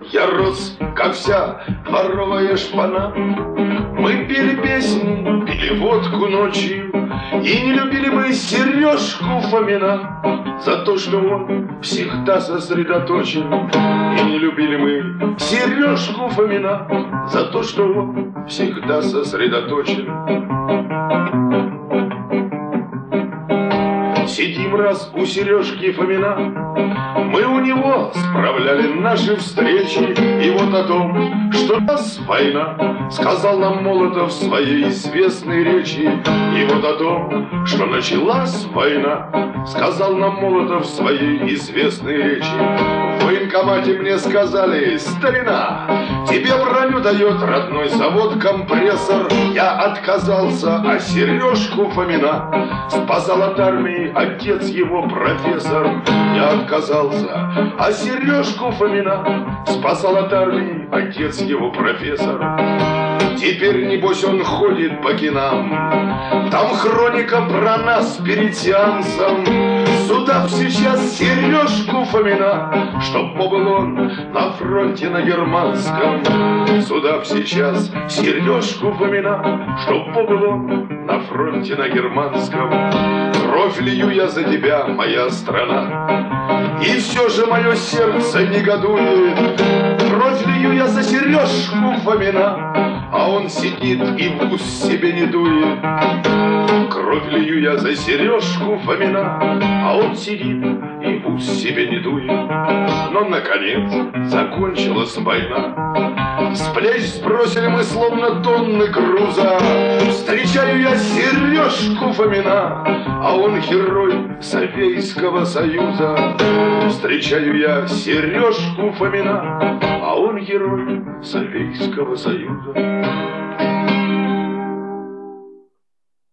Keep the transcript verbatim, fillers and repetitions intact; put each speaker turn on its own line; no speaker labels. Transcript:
я рос, как вся дворовая шпана. Мы пели песни, пили водку ночью, и не любили мы Сережку Фомина за то, что он всегда сосредоточен. И не любили мы Сережку Фомина за то, что он всегда сосредоточен. Сидим раз у Сережки Фомина, мы у него справляли наши встречи. И вот о том, что нас война, сказал нам Молотов в своей известной речи. И вот о том, что началась война, сказал нам Молотов в своей известной речи. В военкомате мне сказали: старина, тебе броню дает родной завод компрессор. Я отказался, а Сережку Фомина спасал от армии отец его профессор. Я отказался, а Сережку Фомина спасал от армии отец его профессор. Теперь, небось, он ходит по кинам, там хроника про нас перед сеансом. Судав сейчас Сережку Фомина, чтоб побыл он на фронте на германском. Судав сейчас Сережку Фомина, чтоб побыл он на фронте на германском. Кровь лью я за тебя, моя страна, и все же мое сердце негодует. Кровь лью я за Сережку Фомина, а он сидит и в ус себе не дует. Кровь лью я за Сережку Фомина, а он сидит и в ус себе не дует. Но, наконец, закончилась война. С плеч сбросили мы словно тонны груза. Встречаю я Сережку Фомина, а он герой Советского Союза. Встречаю я Сережку Фомина, а он герой Советского Союза.